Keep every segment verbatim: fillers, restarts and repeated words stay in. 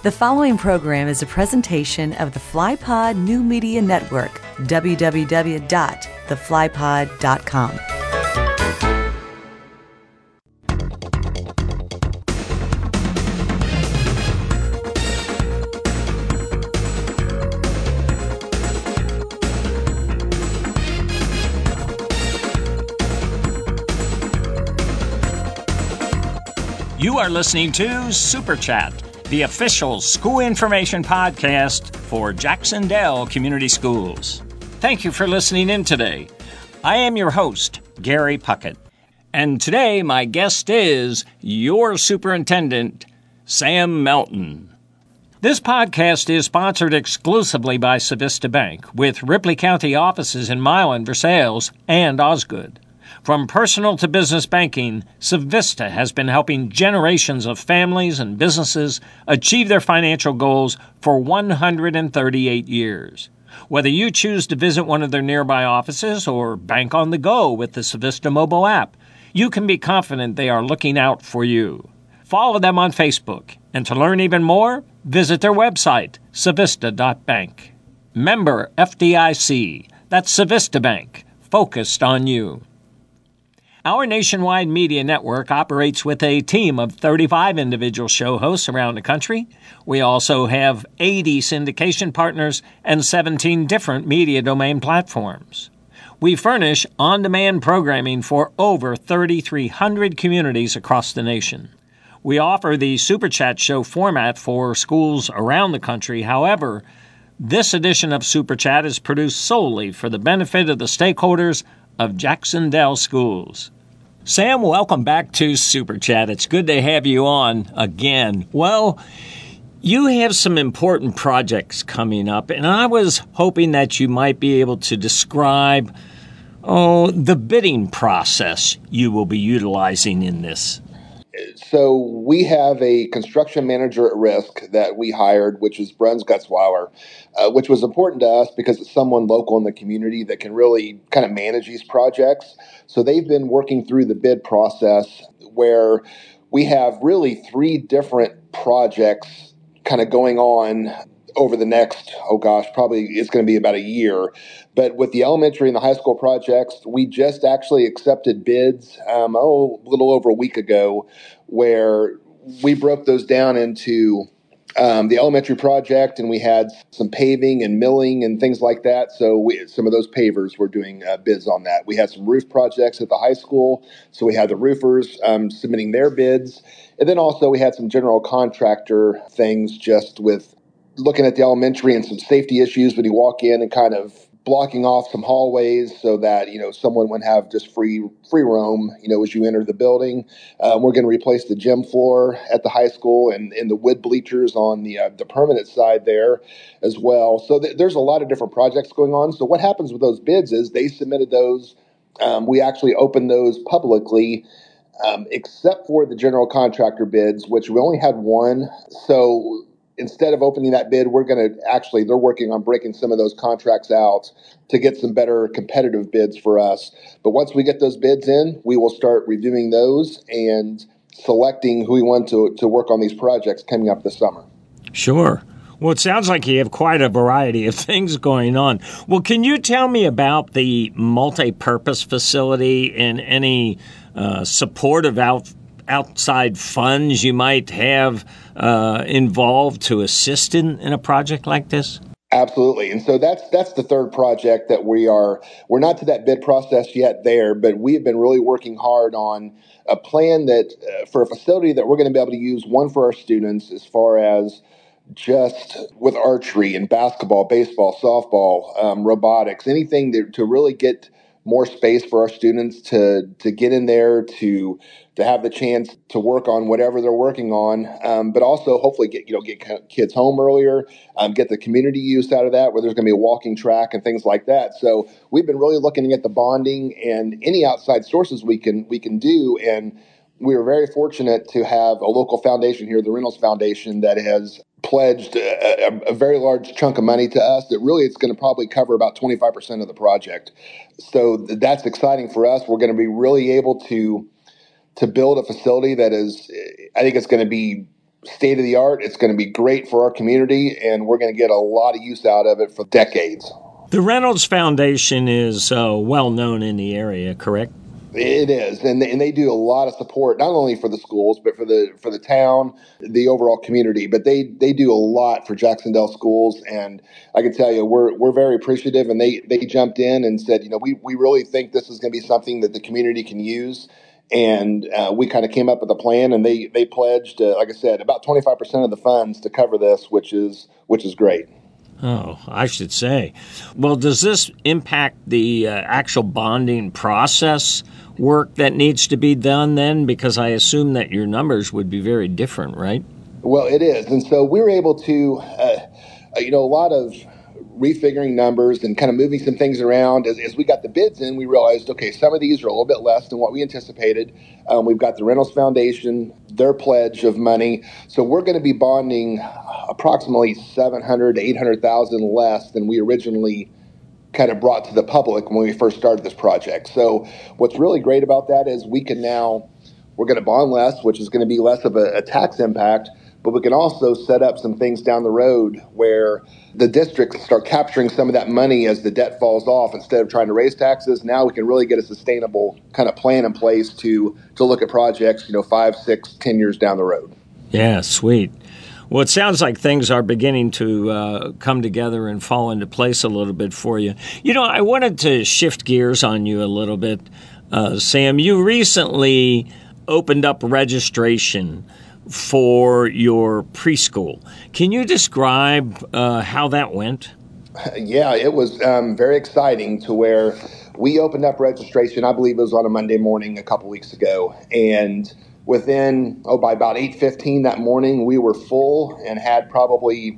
The following program is a presentation of the FlyPod New Media Network, w w w dot the fly pod dot com. You are listening to Super Chat, the official school information podcast for Jacksonville Community Schools. Thank you for listening in today. I am your host, Gary Puckett, and today my guest is your superintendent, Sam Melton. This podcast is sponsored exclusively by Civista Bank, with Ripley County offices in Milan, Versailles, and Osgood. From personal to business banking, Civista has been helping generations of families and businesses achieve their financial goals for one hundred thirty-eight years. Whether you choose to visit one of their nearby offices or bank on the go with the Civista mobile app, you can be confident they are looking out for you. Follow them on Facebook, and to learn even more, visit their website, civista dot bank. Member F D I C, that's Civista Bank, focused on you. Our nationwide media network operates with a team of thirty-five individual show hosts around the country. We also have eighty syndication partners and seventeen different media domain platforms. We furnish on-demand programming for over thirty-three hundred communities across the nation. We offer the Super Chat show format for schools around the country. However, this edition of Super Chat is produced solely for the benefit of the stakeholders of Jacksonville Schools. Sam, welcome back to Super Chat. It's good to have you on again. Well, you have some important projects coming up, and I was hoping that you might be able to describe oh, the bidding process you will be utilizing in this. So we have a construction manager at risk that we hired, which is Bruns Gutzweiler, uh, which was important to us because it's someone local in the community that can really kind of manage these projects. So they've been working through the bid process where we have really three different projects kind of going on over the next, oh gosh, probably it's going to be about a year. But with the elementary and the high school projects, we just actually accepted bids, um, oh, a little over a week ago, where we broke those down into um, the elementary project, and we had some paving and milling and things like that. So we, some of those pavers were doing uh, bids on that. We had some roof projects at the high school, so we had the roofers um, submitting their bids. And then also we had some general contractor things just with looking at the elementary and some safety issues when you walk in and kind of blocking off some hallways so that, you know, someone would have just free free roam, you know, as you enter the building. Um, we're going to replace the gym floor at the high school and, and the wood bleachers on the uh, the permanent side there as well. So th- there's a lot of different projects going on. So what happens with those bids is they submitted those. Um, we actually opened those publicly, um, except for the general contractor bids, which we only had one. So instead of opening that bid, we're going to actually, they're working on breaking some of those contracts out to get some better competitive bids for us. But once we get those bids in, we will start reviewing those and selecting who we want to, to work on these projects coming up this summer. Sure. Well, it sounds like you have quite a variety of things going on. Well, can you tell me about the multi-purpose facility and any uh, supportive out outside funds you might have uh, involved to assist in, in a project like this? Absolutely. And so that's that's the third project that we are, we're not to that bid process yet there, but we have been really working hard on a plan that uh, for a facility that we're going to be able to use, one for our students as far as just with archery and basketball, baseball, softball, um, robotics, anything that, to really get more space for our students to to get in there, to to have the chance to work on whatever they're working on, um, but also hopefully get you know get kids home earlier, um, get the community use out of that, where there's going to be a walking track and things like that. So we've been really looking at the bonding and any outside sources we can we can do, and we are very fortunate to have a local foundation here, the Reynolds Foundation, that has pledged a, a, a very large chunk of money to us that really it's going to probably cover about twenty-five percent of the project. So that's exciting for us. We're going to be really able to to build a facility that is, I think it's going to be state of the art. It's going to be great for our community, and we're going to get a lot of use out of it for decades. The Reynolds Foundation is uh, well known in the area, correct? It is, and they, and they do a lot of support, not only for the schools, but for the for the town, the overall community. But they they do a lot for Jacksonville schools, and I can tell you, we're we're very appreciative. And they they jumped in and said, you know, we we really think this is going to be something that the community can use. And uh, we kind of came up with a plan, and they they pledged, uh, like I said, about twenty-five percent of the funds to cover this, which is which is great. Oh, I should say. Well, does this impact the uh, actual bonding process work that needs to be done then? Because I assume that your numbers would be very different, right? Well, it is. And so we were able to, uh, you know, a lot of refiguring numbers and kind of moving some things around. As, as we got the bids in, we realized, okay, some of these are a little bit less than what we anticipated. Um, we've got the Reynolds Foundation, their pledge of money. So we're going to be bonding approximately seven hundred to eight hundred thousand less than we originally kind of brought to the public when we first started this project. So what's really great about that is we can now, we're going to bond less, which is going to be less of a, a tax impact, but we can also set up some things down the road where the districts start capturing some of that money as the debt falls off. Instead of trying to raise taxes, now we can really get a sustainable kind of plan in place to to look at projects, you know, five, six, ten years down the road. Yeah, sweet. Well, it sounds like things are beginning to uh, come together and fall into place a little bit for you. You know, I wanted to shift gears on you a little bit, uh, Sam. You recently opened up registration for your preschool. Can you describe uh, how that went? Yeah, it was um, very exciting to where we opened up registration, I believe it was on a Monday morning a couple weeks ago, and within, oh, by about eight fifteen that morning, we were full and had probably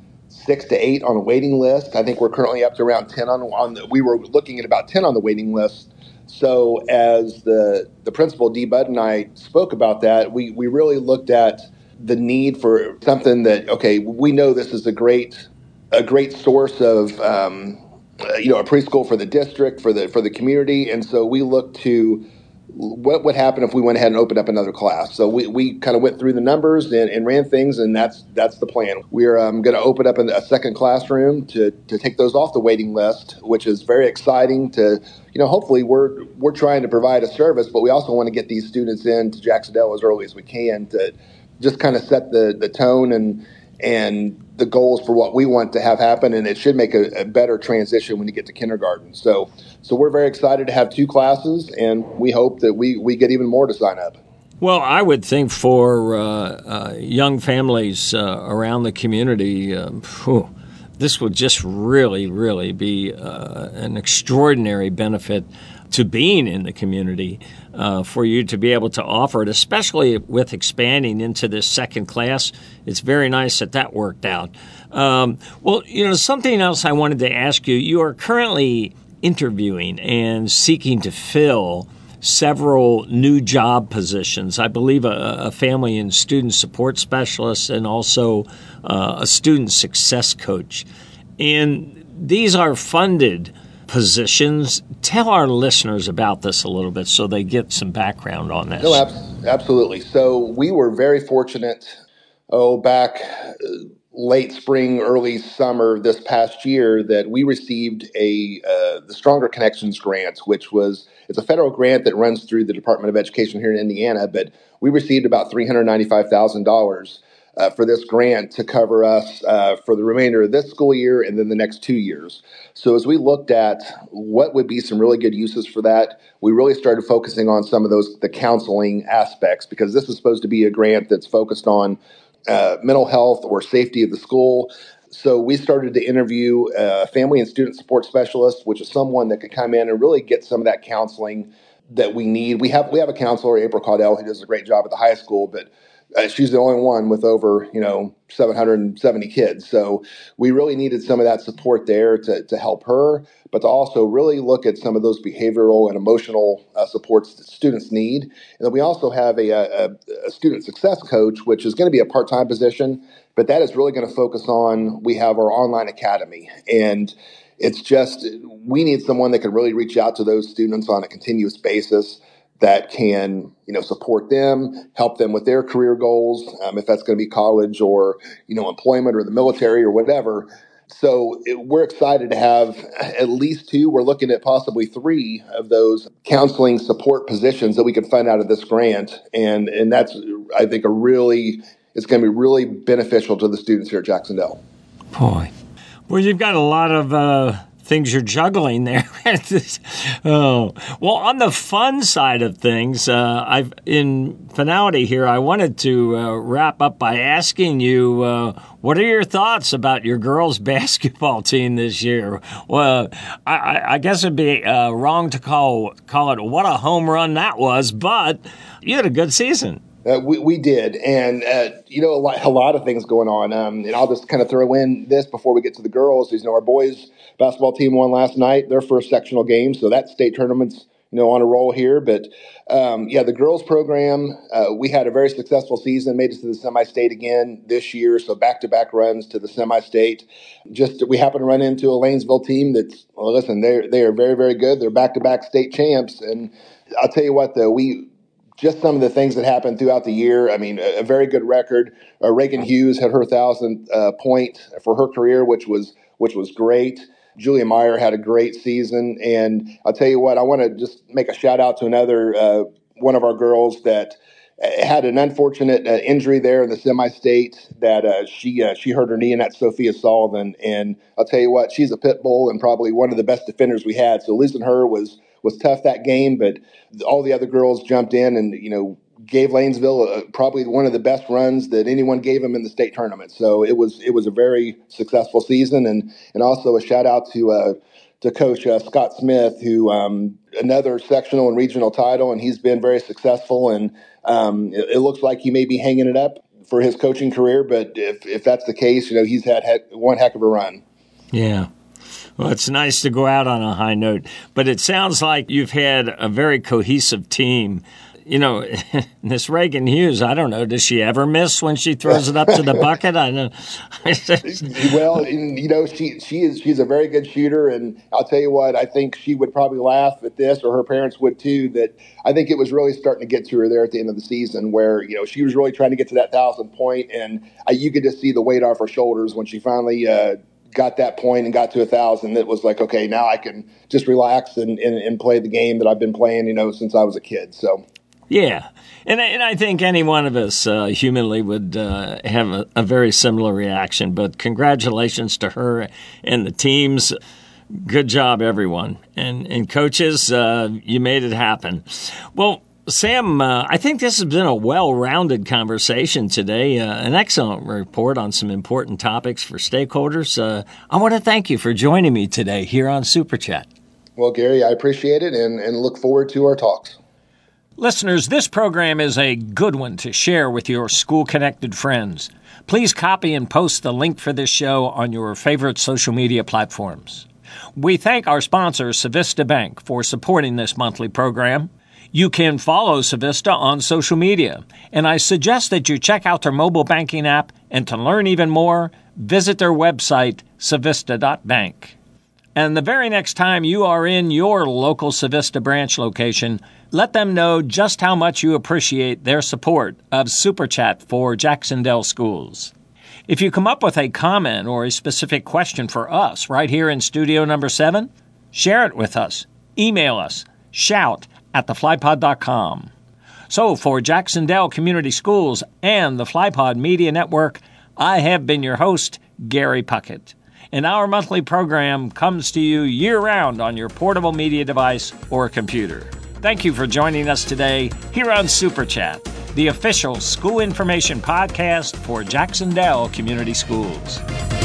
six to eight on a waiting list. I think we're currently up to around ten on, on the, we were looking at about ten on the waiting list. So as the the principal, Dee Budd, and I spoke about that, we, we really looked at the need for something that, okay, we know this is a great a great source of, um, you know, a preschool for the district, for the for the community. And so we looked to what would happen if we went ahead and opened up another class. So we, we kind of went through the numbers and, and ran things, and that's that's the plan. We're um, going to open up a second classroom to, to take those off the waiting list, which is very exciting to, you know, hopefully we're we're trying to provide a service, but we also want to get these students into Jacksonville as early as we can to just kind of set the, the tone and and the goals for what we want to have happen, and it should make a, a better transition when you get to kindergarten. So so we're very excited to have two classes, and we hope that we, we get even more to sign up. Well, I would think for uh, uh, young families uh, around the community, um, whew, this would just really, really be uh, an extraordinary benefit to being in the community uh, for you to be able to offer it, especially with expanding into this second class. It's very nice that that worked out. Um, well, you know, something else I wanted to ask you, you are currently interviewing and seeking to fill several new job positions. I believe a, a family and student support specialist and also uh, a student success coach. And these are funded positions. Tell our listeners about this a little bit so they get some background on this. No, ab- absolutely. So we were very fortunate, oh, back uh, late spring, early summer this past year, that we received a uh, the Stronger Connections grant, which was, it's a federal grant that runs through the Department of Education here in Indiana, but we received about three hundred ninety-five thousand dollars Uh, for this grant to cover us uh, for the remainder of this school year and then the next two years. So as we looked at what would be some really good uses for that, we really started focusing on some of those, the counseling aspects, because this is supposed to be a grant that's focused on uh, mental health or safety of the school. So we started to interview a family and student support specialist, which is someone that could come in and really get some of that counseling that we need. We have we have a counselor, April Caudell, who does a great job at the high school, but Uh, she's the only one with over, you know, seven hundred seventy kids. So we really needed some of that support there to, to help her, but to also really look at some of those behavioral and emotional uh, supports that students need. And then we also have a, a, a student success coach, which is going to be a part-time position, but that is really going to focus on, we have our online academy. And it's just, we need someone that can really reach out to those students on a continuous basis, that can, you know, support them, help them with their career goals, um, if that's going to be college or, you know, employment or the military or whatever. So it, we're excited to have at least two. We're looking at possibly three of those counseling support positions that we can fund out of this grant. And, and that's, I think, a really, it's going to be really beneficial to the students here at Jacksonville. Boy. Well, you've got a lot of uh, things you're juggling there. Oh, well, on the fun side of things, uh, I've in finality here, I wanted to uh, wrap up by asking you, uh, what are your thoughts about your girls' basketball team this year? Well, I, I guess it'd be uh, wrong to call call it what a home run that was, but you had a good season. Uh, we, we did. And, uh, you know, a lot, a lot of things going on. Um, and I'll just kind of throw in this before we get to the girls. Is, you know, our boys basketball team won last night, their first sectional game. So that state tournament's, you know, on a roll here. But, um, yeah, the girls program, uh, we had a very successful season, made it to the semi-state again this year. So back-to-back runs to the semi-state. Just we happen to run into a Lanesville team that's, well, listen, they're, they are very, very good. They're back-to-back state champs. And I'll tell you what, though, we – just some of the things that happened throughout the year. I mean, a, a very good record. Uh, Reagan Hughes had her thousandth uh, point for her career, which was which was great. Julia Meyer had a great season, and I'll tell you what, I want to just make a shout out to another uh, one of our girls that had an unfortunate uh, injury there in the semi-state. That uh, she uh, she hurt her knee, and that's Sophia Sullivan. And I'll tell you what, she's a pit bull and probably one of the best defenders we had. So losing her was. was tough that game, but all the other girls jumped in and, you know, gave Lanesville a, probably one of the best runs that anyone gave them in the state tournament. So it was it was a very successful season, and and also a shout out to uh, to Coach uh, Scott Smith, who um, another sectional and regional title, and he's been very successful. And um, it, it looks like he may be hanging it up for his coaching career, but if if that's the case, you know, he's had heck, one heck of a run. Yeah. Well, it's nice to go out on a high note, but it sounds like you've had a very cohesive team. You know, this Reagan Hughes, I don't know, does she ever miss when she throws it up to the bucket? I know. Well, you know, she she is she's a very good shooter, and I'll tell you what, I think she would probably laugh at this, or her parents would too, that I think it was really starting to get to her there at the end of the season where, you know, she was really trying to get to that thousand point, and I, you could just see the weight off her shoulders when she finally uh, got that point and got to a thousand. It was like, okay, now I can just relax and, and, and play the game that I've been playing, you know, since I was a kid. So, yeah. And I, and I think any one of us uh, humanly would uh, have a, a very similar reaction. But congratulations to her and the teams. Good job, everyone. And, and coaches, uh, you made it happen. Well, Sam, uh, I think this has been a well-rounded conversation today, uh, an excellent report on some important topics for stakeholders. Uh, I want to thank you for joining me today here on Super Chat. Well, Gary, I appreciate it and, and look forward to our talks. Listeners, this program is a good one to share with your school-connected friends. Please copy and post the link for this show on your favorite social media platforms. We thank our sponsor, Civista Bank, for supporting this monthly program. You can follow Civista on social media, and I suggest that you check out their mobile banking app, and to learn even more, visit their website, civista dot bank. And the very next time you are in your local Civista branch location, let them know just how much you appreciate their support of Super Chat for Jacksonville schools. If you come up with a comment or a specific question for us right here in studio number seven, share it with us. Email us, shout at the fly pod dot com. So for Jacksonville Community Schools and the FlyPod Media Network, I have been your host, Gary Puckett. And our monthly program comes to you year-round on your portable media device or computer. Thank you for joining us today here on Super Chat, the official school information podcast for Jacksonville Community Schools.